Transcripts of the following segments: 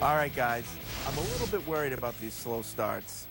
All right, guys. I'm a little bit worried about these slow starts.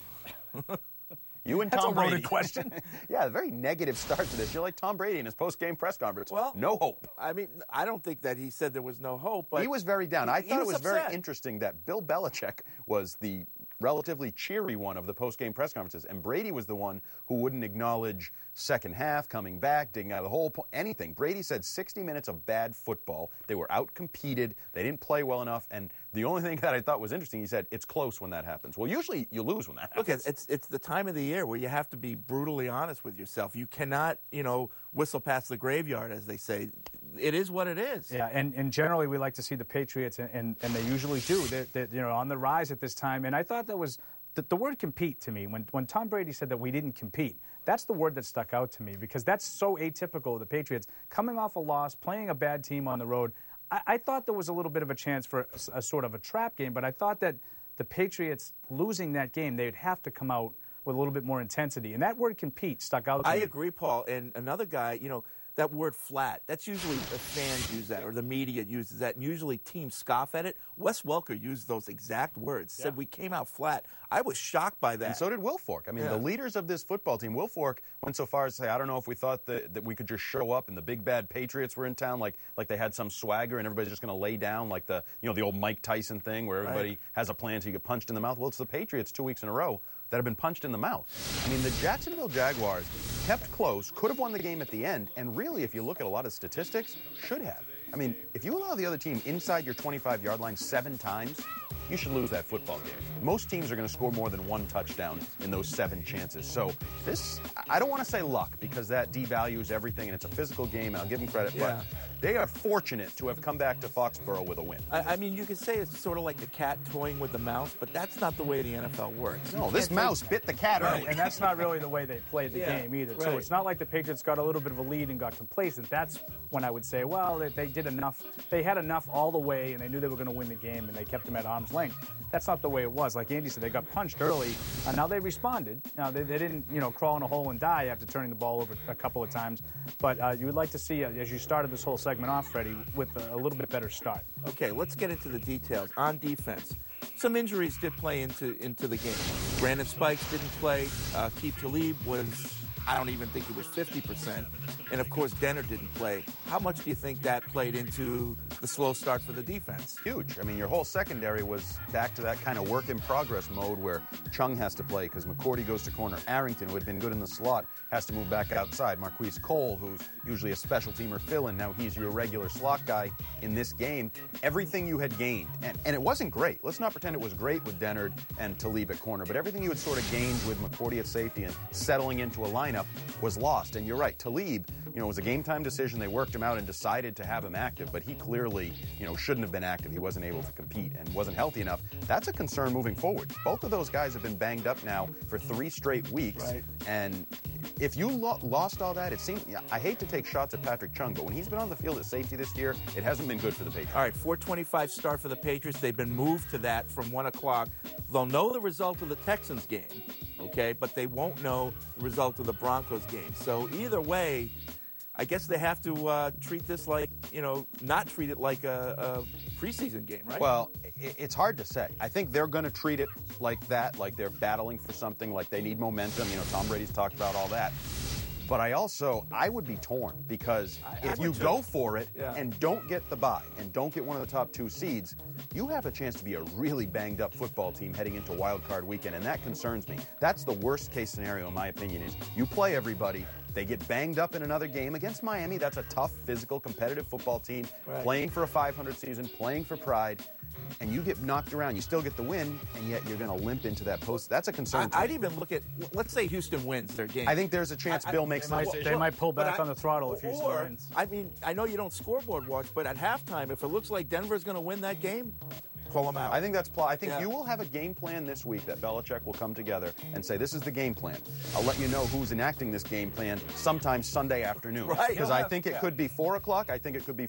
You and That's Tom a loaded Brady. question. Yeah, a very negative start to this. You're like Tom Brady in his post-game press conference. Well, no hope. I mean, I don't think that he said there was no hope, but He was very down. I thought it was very upset. interesting that Bill Belichick was the relatively cheery one of the post-game press conferences, and Brady was the one who wouldn't acknowledge second half, coming back, digging out of the hole, anything. Brady said 60 minutes of bad football. They were out-competed. They didn't play well enough, and the only thing that I thought was interesting, he said, it's close when that happens. Well, usually you lose when that happens. Look, it's the time of the year where you have to be brutally honest with yourself. You cannot, whistle past the graveyard, as they say. It is what it is. Yeah, and generally we like to see the Patriots, and they usually do. They're on the rise at this time, and I thought that was the word compete to me. When Tom Brady said that we didn't compete, that's the word that stuck out to me because that's so atypical of the Patriots. Coming off a loss, playing a bad team on the road, I thought there was a little bit of a chance for a sort of a trap game, but I thought that the Patriots losing that game, they'd have to come out with a little bit more intensity. And that word compete stuck out to me. I agree, Paul. And another guy, that word flat, that's usually the fans use that or the media uses that, and usually teams scoff at it. Wes Welker used those exact words, said we came out flat. I was shocked by that. And so did Wilfork. I mean, the leaders of this football team, Wilfork went so far as to say, I don't know if we thought that we could just show up and the big bad Patriots were in town, like they had some swagger and everybody's just going to lay down like the old Mike Tyson thing where everybody has a plan so you get punched in the mouth. Well, it's the Patriots 2 weeks in a row that have been punched in the mouth. I mean, the Jacksonville Jaguars kept close, could have won the game at the end, and really, if you look at a lot of statistics, should have. I mean, if you allow the other team inside your 25-yard line 7 times, you should lose that football game. Most teams are going to score more than 1 touchdown in those 7 chances. So this, I don't want to say luck because that devalues everything, and it's a physical game, and I'll give them credit, but they are fortunate to have come back to Foxborough with a win. I mean, you could say it's sort of like the cat toying with the mouse, but that's not the way the NFL works. No, this mouse bit the cat early. And that's not really the way they played the game either. So it's not like the Patriots got a little bit of a lead and got complacent. That's when I would say, well, they did enough. They had enough all the way, and they knew they were going to win the game, and they kept them at arm's length. That's not the way it was. Like Andy said, they got punched early. Now they responded. Now they didn't, crawl in a hole and die after turning the ball over a couple of times. But you would like to see, as you started this whole segment off, Freddie, with a little bit better start. Okay, let's get into the details. On defense, some injuries did play into the game. Brandon Spikes didn't play. Keith Talib was, I don't even think it was 50%. And, of course, Denner didn't play. How much do you think that played into the slow start for the defense? Huge. I mean, your whole secondary was back to that kind of work-in-progress mode where Chung has to play because McCourty goes to corner. Arrington, who had been good in the slot, has to move back outside. Marquise Cole, who's usually a special teamer fill-in, now he's your regular slot guy in this game. Everything you had gained, and it wasn't great. Let's not pretend it was great with Dennard and Talib at corner, but everything you had sort of gained with McCourty at safety and settling into a lineup was lost. And you're right, Talib, it was a game-time decision. They worked him out and decided to have him active, but he clearly, shouldn't have been active. He wasn't able to compete and wasn't healthy enough. That's a concern moving forward. Both of those guys have been banged up now for 3 straight weeks, and if you lost all that, it seems, I hate to take shots at Patrick Chung, but when he's been on the field at safety this year, it hasn't been good for the Patriots. All right, 4:25 start for the Patriots. They've been moved to that from 1 o'clock. They'll know the result of the Texans game, okay, but they won't know the result of the Broncos game. So either way, I guess they have to treat this like, not treat it like a preseason game, right? Well, it's hard to say. I think they're going to treat it like that, like they're battling for something, like they need momentum. Tom Brady's talked about all that. But I would be torn because if you go for it and don't get the bye and don't get one of the top 2 seeds, you have a chance to be a really banged up football team heading into Wild Card weekend, and that concerns me. That's the worst case scenario, in my opinion, is you play everybody, they get banged up in another game against Miami. That's a tough, physical, competitive football team, playing for a 500 season, playing for pride, and you get knocked around. You still get the win, and yet you're going to limp into that post. That's a concern. I'd even look at, let's say Houston wins their game. I think there's a chance Bill makes the decision. They might pull back on the throttle if Houston wins. I mean, I know you don't scoreboard watch, but at halftime, if it looks like Denver's going to win that game, pull them out. I think that's I think you will have a game plan this week that Belichick will come together and say, this is the game plan. I'll let you know who's enacting this game plan sometime Sunday afternoon. Right. Because I think it could be 4 o'clock. I think it could be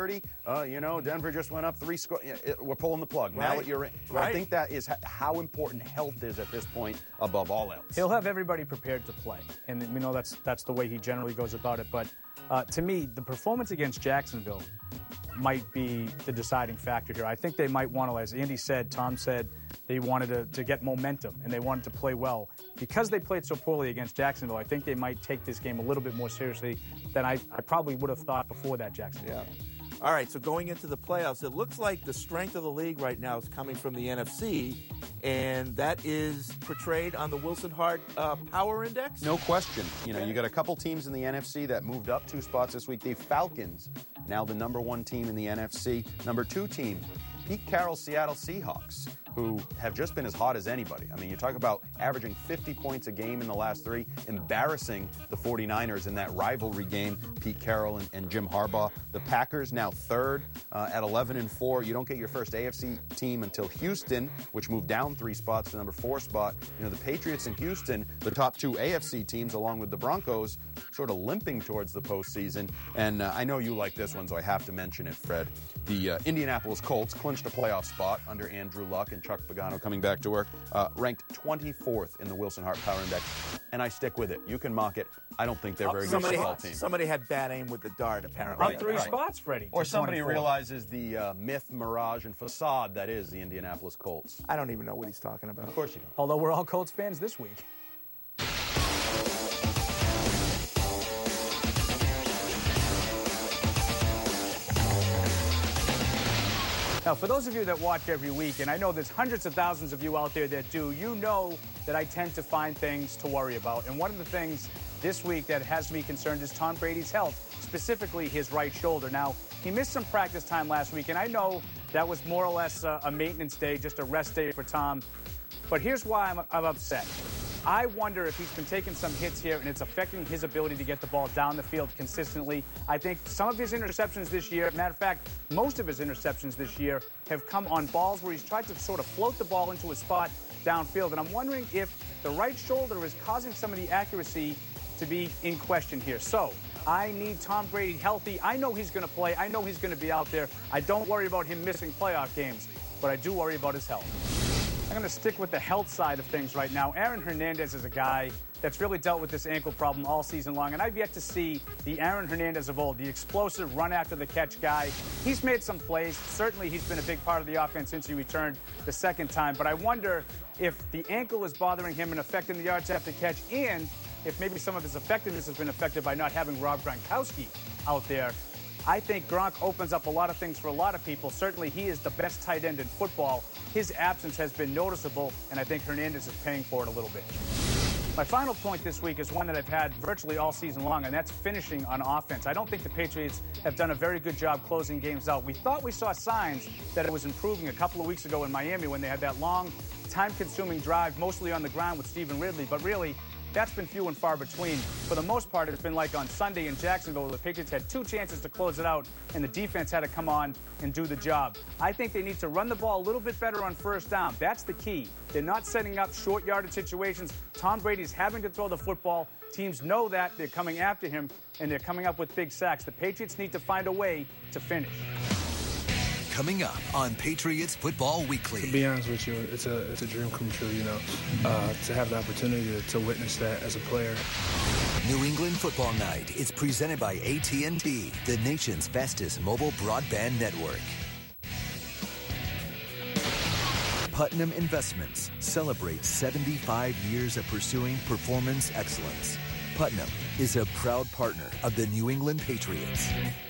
4:30. Denver just went up 3 scores. We're pulling the plug. Now that you're in. I think that is how important health is at this point above all else. He'll have everybody prepared to play. And we know that's the way he generally goes about it. But to me, the performance against Jacksonville, might be the deciding factor here. I think they might want to, as Andy said, Tom said, they wanted to get momentum and they wanted to play well. Because they played so poorly against Jacksonville, I think they might take this game a little bit more seriously than I probably would have thought before that Jacksonville game. All right, so going into the playoffs, it looks like the strength of the league right now is coming from the NFC, and that is portrayed on the Wilson Hart Power Index? No question. You got a couple teams in the NFC that moved up 2 spots this week. The Falcons, now the number 1 team in the NFC. Number 2 team, Pete Carroll's Seattle Seahawks, who have just been as hot as anybody. I mean, you talk about averaging 50 points a game in the last 3, embarrassing the 49ers in that rivalry game, Pete Carroll and Jim Harbaugh. The Packers now 3rd at 11-4. You don't get your first AFC team until Houston, which moved down 3 spots to number 4 spot. The Patriots and Houston, the top 2 AFC teams, along with the Broncos, sort of limping towards the postseason. And I know you like this one, so I have to mention it, Fred. The Indianapolis Colts clinched a playoff spot under Andrew Luck and Chuck Pagano coming back to work, ranked 24th in the Wilson Hart Power Index, and I stick with it. You can mock it. I don't think they're very good football team. Somebody had bad aim with the dart, apparently. Up 3 spots, Freddie. Or somebody realizes the myth, mirage, and facade that is the Indianapolis Colts. I don't even know what he's talking about. Of course you don't. Although we're all Colts fans this week. Now, for those of you that watch every week, and I know there's hundreds of thousands of you out there that do, you know that I tend to find things to worry about. And one of the things this week that has me concerned is Tom Brady's health, specifically his right shoulder. Now, he missed some practice time last week, and I know that was more or less a maintenance day, just a rest day for Tom. But here's why I'm upset. I wonder if he's been taking some hits here and it's affecting his ability to get the ball down the field consistently. I think some of his interceptions this year, matter of fact, most of his interceptions this year have come on balls where he's tried to sort of float the ball into a spot downfield. And I'm wondering if the right shoulder is causing some of the accuracy to be in question here. So I need Tom Brady healthy. I know he's going to play. I know he's going to be out there. I don't worry about him missing playoff games, but I do worry about his health. I'm going to stick with the health side of things right now. Aaron Hernandez is a guy that's really dealt with this ankle problem all season long, and I've yet to see the Aaron Hernandez of old, the explosive run-after-the-catch guy. He's made some plays. Certainly, he's been a big part of the offense since he returned the second time, but I wonder if the ankle is bothering him and affecting the yards after catch, and if maybe some of his effectiveness has been affected by not having Rob Gronkowski out there. I think Gronk opens up a lot of things for a lot of people. Certainly, he is the best tight end in football. His absence has been noticeable, and I think Hernandez is paying for it a little bit. My final point this week is one that I've had virtually all season long, and that's finishing on offense. I don't think the Patriots have done a very good job closing games out. We thought we saw signs that it was improving a couple of weeks ago in Miami when they had that long, time-consuming drive, mostly on the ground with Stephen Ridley, but really, that's been few and far between. For the most part, it's been like on Sunday in Jacksonville where the Patriots had 2 chances to close it out and the defense had to come on and do the job. I think they need to run the ball a little bit better on first down. That's the key. They're not setting up short yardage situations. Tom Brady's having to throw the football. Teams know that. They're coming after him and they're coming up with big sacks. The Patriots need to find a way to finish. Coming up on Patriots Football Weekly. To be honest with you, it's a dream come true, to have the opportunity to witness that as a player. New England Football Night is presented by AT&T, the nation's fastest mobile broadband network. Putnam Investments celebrates 75 years of pursuing performance excellence. Putnam is a proud partner of the New England Patriots.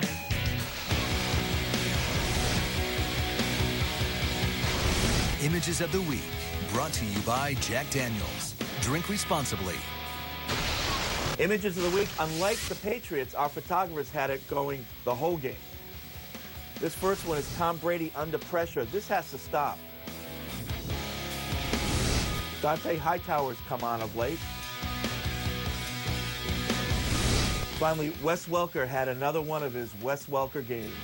Images of the Week, brought to you by Jack Daniels. Drink responsibly. Images of the Week. Unlike the Patriots, our photographers had it going the whole game. This first one is Tom Brady under pressure. This has to stop. Dante Hightower's come on of late. Finally, Wes Welker had another one of his Wes Welker games.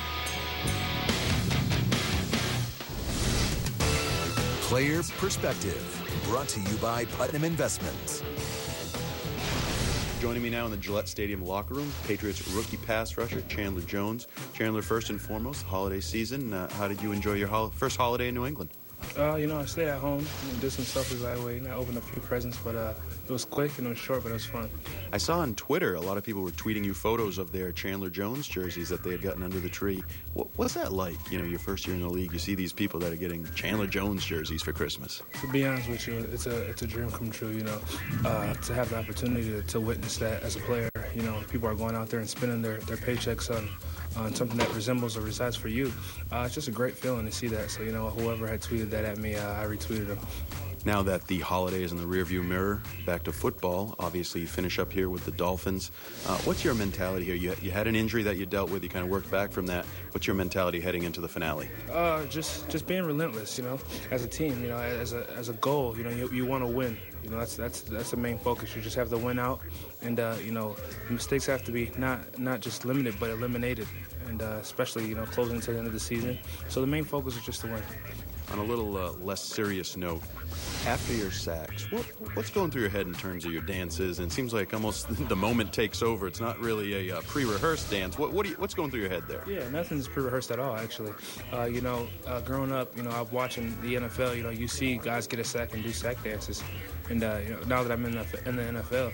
Player Perspective, brought to you by Putnam Investments. Joining me now in the Gillette Stadium locker room, Patriots rookie pass rusher Chandler Jones. Chandler, first and foremost, holiday season. How did you enjoy your first holiday in New England? I stayed at home and did some self-evaluating. I opened a few presents, but it was quick and it was short, but it was fun. I saw on Twitter a lot of people were tweeting you photos of their Chandler Jones jerseys that they had gotten under the tree. What's that like? Your first year in the league, you see these people that are getting Chandler Jones jerseys for Christmas. To be honest with you, it's a dream come true, to have the opportunity to witness that as a player. People are going out there and spending their paychecks on something that resembles or resides for you. It's just a great feeling to see that. So, whoever had tweeted that at me, I retweeted them. Now that the holiday is in the rearview mirror, back to football. Obviously, you finish up here with the Dolphins. What's your mentality here? You had an injury that you dealt with. You kind of worked back from that. What's your mentality heading into the finale? Just being relentless. As a team. As a goal. You want to win. That's the main focus. You just have to win out, and mistakes have to be not just limited but eliminated, and especially closing to the end of the season. So the main focus is just to win. On a little less serious note, after your sacks, what's going through your head in terms of your dances? And it seems like almost the moment takes over. It's not really a pre-rehearsed dance. What's going through your head there? Yeah, nothing's pre-rehearsed at all, actually. Growing up, I'm watching the NFL. You see guys get a sack and do sack dances. And now that I'm in the NFL,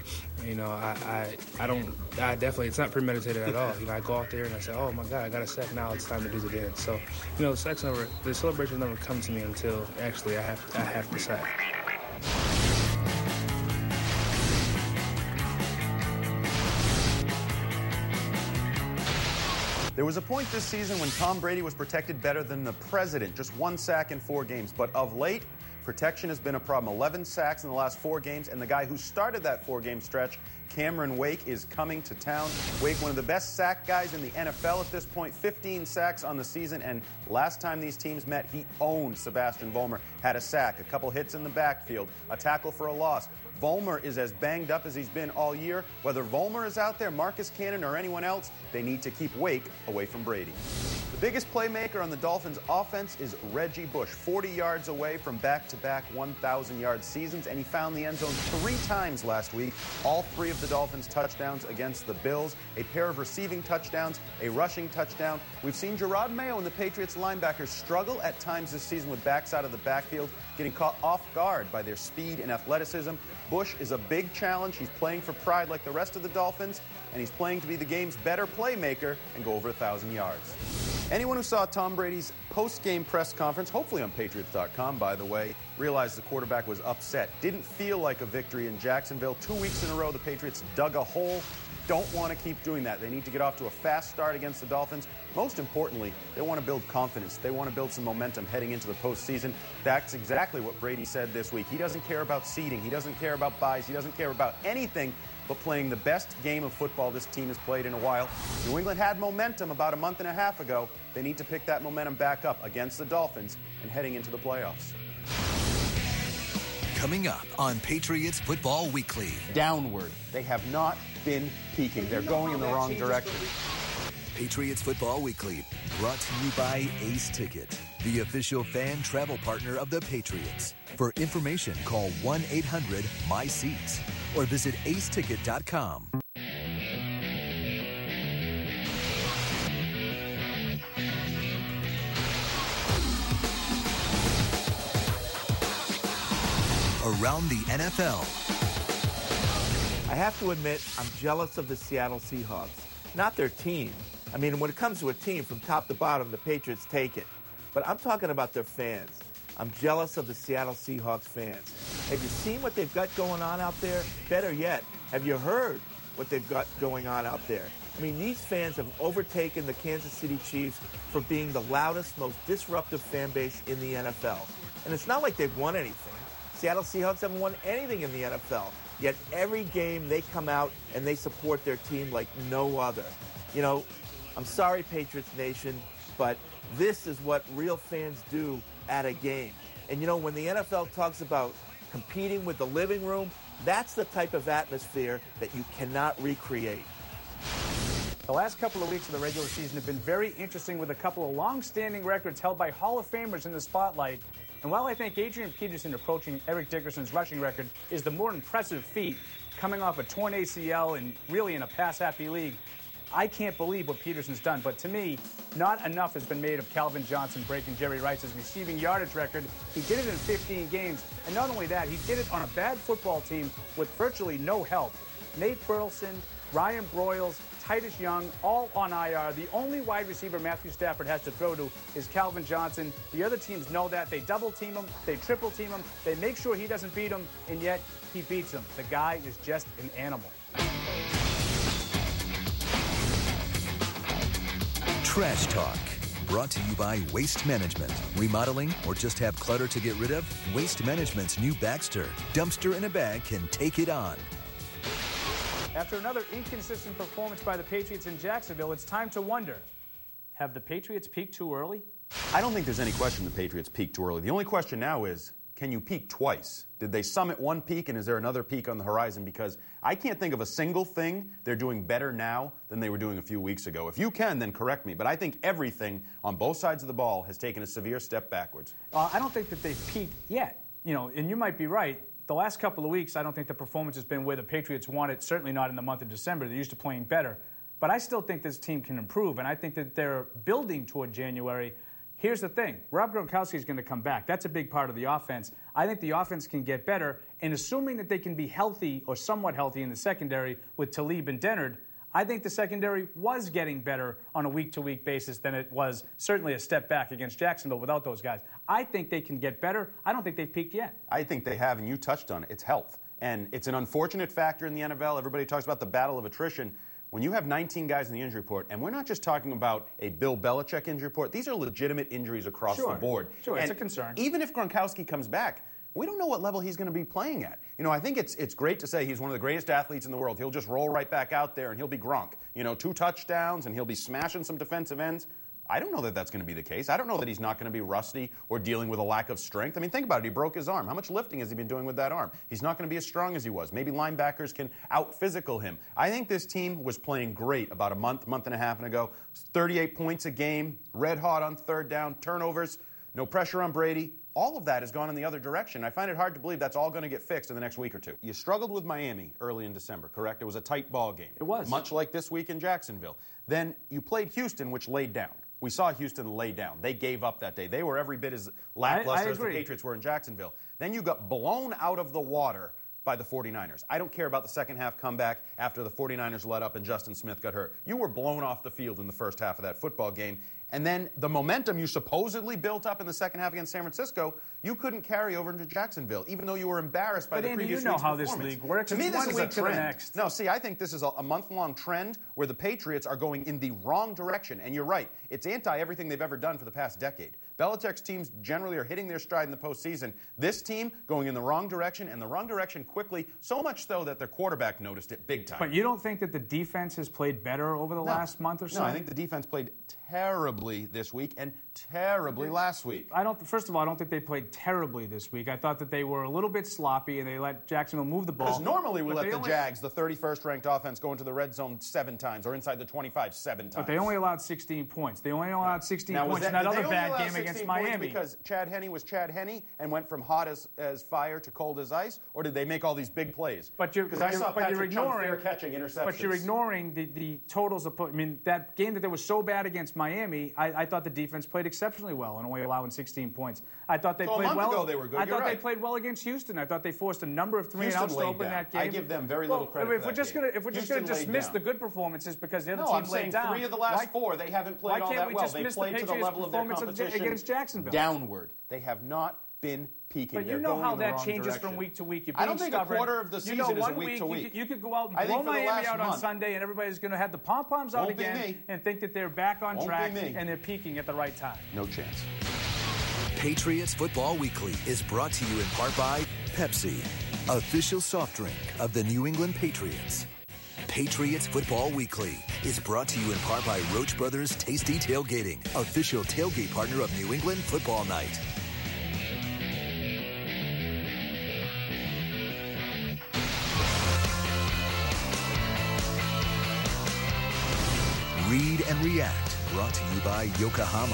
I definitely, it's not premeditated at all. I go out there and I say, oh my God, I got a sack. Now it's time to do the dance. So, the celebration never come to me until actually I have the sack. There was a point this season when Tom Brady was protected better than the president, just 1 sack in 4 games. But of late, protection has been a problem. 11 sacks in the last 4 games, and the guy who started that 4-game stretch, Cameron Wake, is coming to town. Wake, one of the best sack guys in the NFL at this point, 15 sacks on the season, and last time these teams met, he owned Sebastian Vollmer. Had a sack, a couple hits in the backfield, a tackle for a loss. Vollmer is as banged up as he's been all year. Whether Vollmer is out there, Marcus Cannon, or anyone else, they need to keep Wake away from Brady. The biggest playmaker on the Dolphins' offense is Reggie Bush, 40 yards away from back-to-back 1,000-yard seasons, and he found the end zone 3 times last week. All 3 of the Dolphins' touchdowns against the Bills, a pair of receiving touchdowns, a rushing touchdown. We've seen Gerard Mayo and the Patriots linebackers struggle at times this season with backs out of the backfield, getting caught off guard by their speed and athleticism. Bush is a big challenge. He's playing for pride like the rest of the Dolphins, and he's playing to be the game's better playmaker and go over 1,000 yards. Anyone who saw Tom Brady's post-game press conference, hopefully on Patriots.com, by the way, realized the quarterback was upset. Didn't feel like a victory in Jacksonville. 2 weeks in a row, the Patriots dug a hole. Don't want to keep doing that. They need to get off to a fast start against the Dolphins. Most importantly, they want to build confidence. They want to build some momentum heading into the postseason. That's exactly what Brady said this week. He doesn't care about seeding. He doesn't care about buys. He doesn't care about anything but playing the best game of football this team has played in a while. New England had momentum about a month and a half ago. They need to pick that momentum back up against the Dolphins and heading into the playoffs. Coming up on Patriots Football Weekly. Downward. They have not been peaking. They're going in the wrong direction. Patriots Football Weekly, brought to you by Ace Ticket, the official fan travel partner of the Patriots. For information, call 1-800-MY-SEATS or visit aceticket.com. Around the NFL. I have to admit, I'm jealous of the Seattle Seahawks. Not their team. I mean, when it comes to a team from top to bottom, the Patriots take it. But I'm talking about their fans. I'm jealous of the Seattle Seahawks fans. Have you seen what they've got going on out there? Better yet, have you heard what they've got going on out there? I mean, these fans have overtaken the Kansas City Chiefs for being the loudest, most disruptive fan base in the NFL. And it's not like they've won anything. Seattle Seahawks haven't won anything in the NFL. Yet every game they come out and they support their team like no other. You know, I'm sorry, Patriots Nation, but this is what real fans do at a game. And you know, when the NFL talks about competing with the living room, that's the type of atmosphere that you cannot recreate. The last couple of weeks of the regular season have been very interesting, with a couple of long-standing records held by Hall of Famers in the spotlight. And while I think Adrian Peterson approaching Eric Dickerson's rushing record is the more impressive feat, coming off a torn ACL and really in a pass-happy league, I can't believe what Peterson's done. But to me, not enough has been made of Calvin Johnson breaking Jerry Rice's receiving yardage record. He did it in 15 games. And not only that, he did it on a bad football team with virtually no help. Nate Burleson, Ryan Broyles, Titus Young, all on IR. The only wide receiver Matthew Stafford has to throw to is Calvin Johnson. The other teams know that. They double team him. They triple team him. They make sure he doesn't beat him, and yet he beats him. The guy is just an animal. Trash Talk. Brought to you by Waste Management. Remodeling or just have clutter to get rid of? Waste Management's new Baxter. Dumpster in a bag can take it on. After another inconsistent performance by the Patriots in Jacksonville, it's time to wonder, have the Patriots peaked too early? I don't think there's any question the Patriots peaked too early. The only question now is, can you peak twice? Did they summit one peak, and is there another peak on the horizon? Because I can't think of a single thing they're doing better now than they were doing a few weeks ago. If you can, then correct me. But I think everything on both sides of the ball has taken a severe step backwards. I don't think that they've peaked yet. And you might be right. The last couple of weeks, I don't think the performance has been where the Patriots want it, certainly not in the month of December. They're used to playing better. But I still think this team can improve, and I think that they're building toward January. Here's the thing. Rob Gronkowski is going to come back. That's a big part of the offense. I think the offense can get better, and assuming that they can be healthy or somewhat healthy in the secondary with Talib and Dennard, I think the secondary was getting better on a week-to-week basis than it was certainly a step back against Jacksonville without those guys. I think they can get better. I don't think they've peaked yet. I think they have, and you touched on it. It's health. And it's an unfortunate factor in the NFL. Everybody talks about the battle of attrition. When you have 19 guys in the injury report, and we're not just talking about a Bill Belichick injury report, these are legitimate injuries across the board. Sure, and it's a concern. Even if Gronkowski comes back, we don't know what level he's going to be playing at. I think it's great to say he's one of the greatest athletes in the world. He'll just roll right back out there, and he'll be Gronk. 2 touchdowns, and he'll be smashing some defensive ends. I don't know that that's going to be the case. I don't know that he's not going to be rusty or dealing with a lack of strength. I mean, think about it. He broke his arm. How much lifting has he been doing with that arm? He's not going to be as strong as he was. Maybe linebackers can out-physical him. I think this team was playing great about a month and a half ago. 38 points a game, red hot on third down, turnovers, no pressure on Brady. All of that has gone in the other direction. I find it hard to believe that's all going to get fixed in the next week or two. You struggled with Miami early in December, correct? It was a tight ball game. It was. Much like this week in Jacksonville. Then you played Houston, which laid down. We saw Houston lay down. They gave up that day. They were every bit as lackluster as the Patriots were in Jacksonville. Then you got blown out of the water by the 49ers. I don't care about the second half comeback after the 49ers let up and Justin Smith got hurt. You were blown off the field in the first half of that football game. And then the momentum you supposedly built up in the second half against San Francisco, you couldn't carry over into Jacksonville, even though you were embarrassed by the previous week's performance. But Andy, you know how this league works. To me, this is a trend. Next. No, see, I think this is a month-long trend where the Patriots are going in the wrong direction. And you're right. It's anti-everything they've ever done for the past decade. Belichick's teams generally are hitting their stride in the postseason. This team going in the wrong direction, and the wrong direction quickly, so much so that their quarterback noticed it big time. But you don't think that the defense has played better over the last month or so? No, I think the defense played terribly this week and terribly last week. First of all, I don't think they played terribly this week. I thought that they were a little bit sloppy and they let Jacksonville move the ball. Because normally we let the Jags, the 31st ranked offense, go into the red zone 7 times or inside the 25 7 times. But they only allowed 16 points. They only allowed 16 points in that other bad game against Miami. Because Chad Henne was Chad Henne and went from hot as fire to cold as ice, or did they make all these big plays? Because I saw Patrick Chung fair catching interceptions. But you're ignoring the totals of. I mean, that game that was so bad against Miami, I thought the defense played exceptionally well and only allowing 16 points. I thought they played well. A month ago they were good. I thought they played well against Houston. I thought they forced a number of 3-and-outs to open that game. I give them very little credit. If we're just going to dismiss the good performances because the other team laid down. 3 of the last 4 they haven't played all that well. They played to the level of their competition against Jacksonville. Downward. They have not been peaking. But you know how that changes from week to week. I don't think a quarter of the season is a week to week. You could go out and blow Miami out on Sunday, and everybody's going to have the pom-poms out again and think that they're back on track and they're peaking at the right time. No chance. Patriots Football Weekly is brought to you in part by Pepsi, official soft drink of the New England Patriots. Patriots Football Weekly is brought to you in part by Roach Brothers Tasty Tailgating, official tailgate partner of New England Football Night. Read and React, brought to you by Yokohama.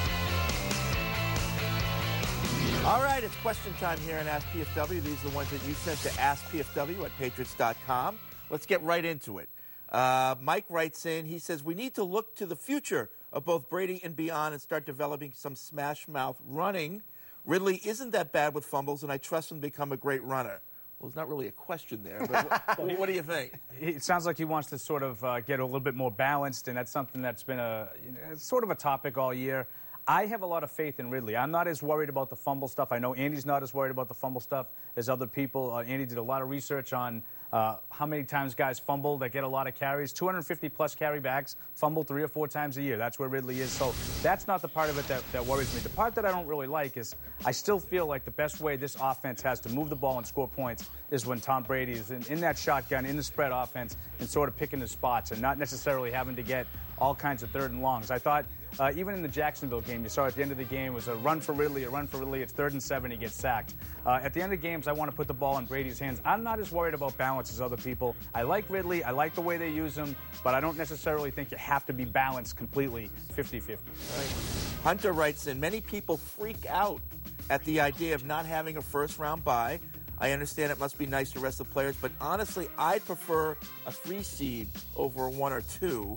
All right, it's question time here in Ask PFW. These are the ones that you sent to AskPFW at Patriots.com. Let's get right into it. Mike writes in, he says, we need to look to the future of both Brady and beyond and start developing some smash mouth running. Ridley isn't that bad with fumbles, and I trust him to become a great runner. Well, it's not really a question there, but what do you think? It sounds like he wants to sort of get a little bit more balanced, and that's something that's been sort of a topic all year. I have a lot of faith in Ridley. I'm not as worried about the fumble stuff. I know Andy's not as worried about the fumble stuff as other people. Andy did a lot of research on how many times guys fumble that get a lot of carries. 250-plus carry backs, fumble 3 or 4 times a year. That's where Ridley is. So that's not the part of it that worries me. The part that I don't really like is I still feel like the best way this offense has to move the ball and score points is when Tom Brady is in that shotgun, in the spread offense, and sort of picking his spots and not necessarily having to get all kinds of third and longs. I thought even in the Jacksonville game, you saw at the end of the game, it was a run for Ridley, it's 3rd and 7, he gets sacked. At the end of games, I want to put the ball in Brady's hands. I'm not as worried about balance as other people. I like Ridley, I like the way they use him, but I don't necessarily think you have to be balanced completely 50-50. Right. Hunter writes in, many people freak out at the idea of not having a first-round bye. I understand it must be nice to rest the players, but honestly, I'd prefer a 3 seed over a 1 or 2.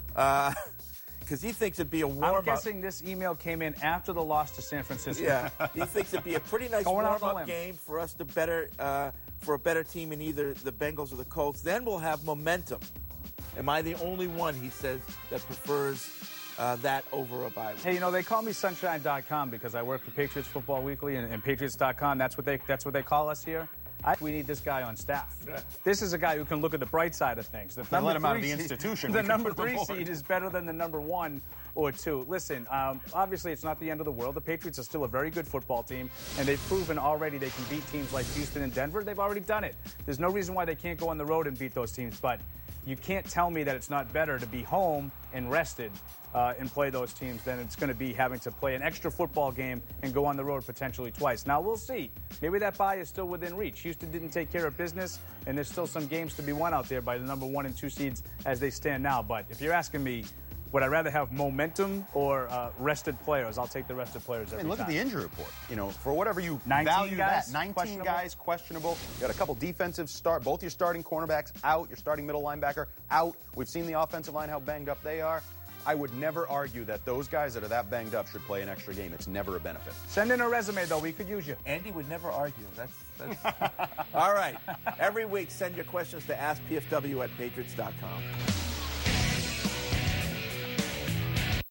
Because he thinks it'd be a warm-up. I'm guessing this email came in after the loss to San Francisco. Yeah, he thinks it'd be a pretty nice warm-up game for us to for a better team in either the Bengals or the Colts. Then we'll have momentum. Am I the only one, he says, that prefers that over a bye week? Hey, they call me Sunshine.com because I work for Patriots Football Weekly and Patriots.com. That's what they call us here. We need this guy on staff. This is a guy who can look at the bright side of things. They let him out of the institution. The number 3 seed is better than the number 1 or 2. Listen, obviously it's not the end of the world. The Patriots are still a very good football team, and they've proven already they can beat teams like Houston and Denver. They've already done it. There's no reason why they can't go on the road and beat those teams, but you can't tell me that it's not better to be home and rested and play those teams than it's going to be having to play an extra football game and go on the road potentially twice. Now, we'll see. Maybe that bye is still within reach. Houston didn't take care of business, and there's still some games to be won out there by the number 1 and 2 seeds as they stand now. But if you're asking me, would I rather have momentum or rested players? I'll take the rested players every time. Look at the injury report. For whatever you 19 value guys, that. 19 guys questionable. You got a couple defensive both your starting cornerbacks out, your starting middle linebacker out. We've seen the offensive line, how banged up they are. I would never argue that those guys that are that banged up should play an extra game. It's never a benefit. Send in a resume, though. We could use you. Andy would never argue. That's All right. Every week, send your questions to AskPFW@Patriots.com.